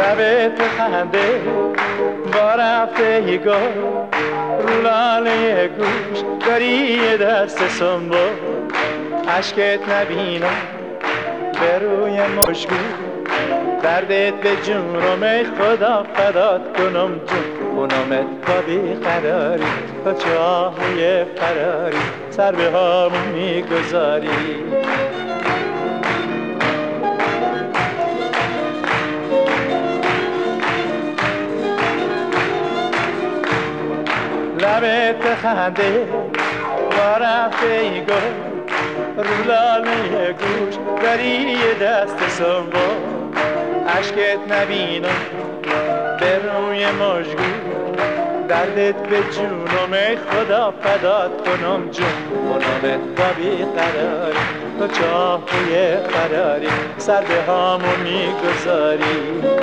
لبت خنده با رفته یه گل رو لاله گوش داری یه دست سنبول عشقت نبینم به روی مشگو دردت به جونم ای خدا فدات کنم جون خونمت با بیقراری تا چاهوی فراری سر به هامون میگذاری لبت خنده با رفته ای گل رو لاله گوش داری یه دست سنبول عشقت نبینم به روی مژگون دردت به جونم ای خدا فدات کنم جون خونمت با بیقراری تو چاهوی فراری سر به هامون میگذاری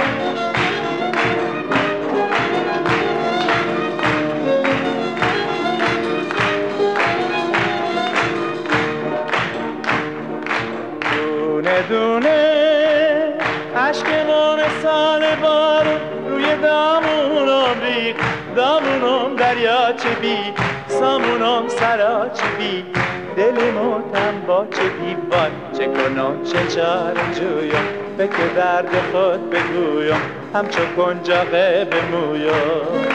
دونه دونه عشق ما مثال بارون روی دامونم ریخت دامونم دریاچه بی سامونم سراچه بی دلمو تن با چه دیوان چه کنم چه چاره جویم به که درد خود بگویم همچو کنجاقه بمویم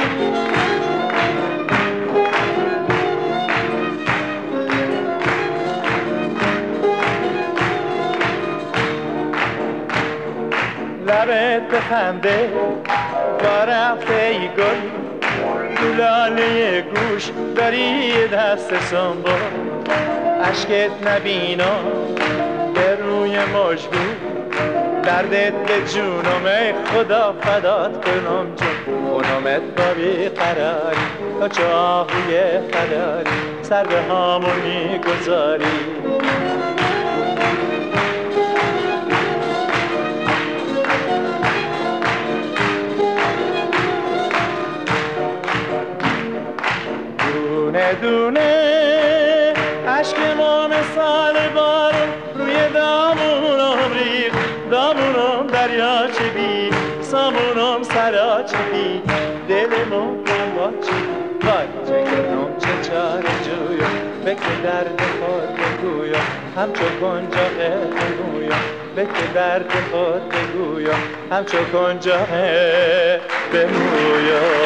لبت بخنده با رفته ای گل تو لاله گوش داری یه دست سنبول عشقت نبینم به روی مژگون دردت به جونم ای خدا فدات کنم جون خونمت با بیقراری تا چاهوی فراری سر به هامون میگذاری دونه دونه عشق ما مثال بارون روی دامونم ریخت دامونم دریاچه بی سامونم سراچه بی دلمو کم با چه کنم چه چاره جویم به که درد خود بگویم همچو کنجاقه بمویم به که درد خود بگویم همچو کنجاقه بمویم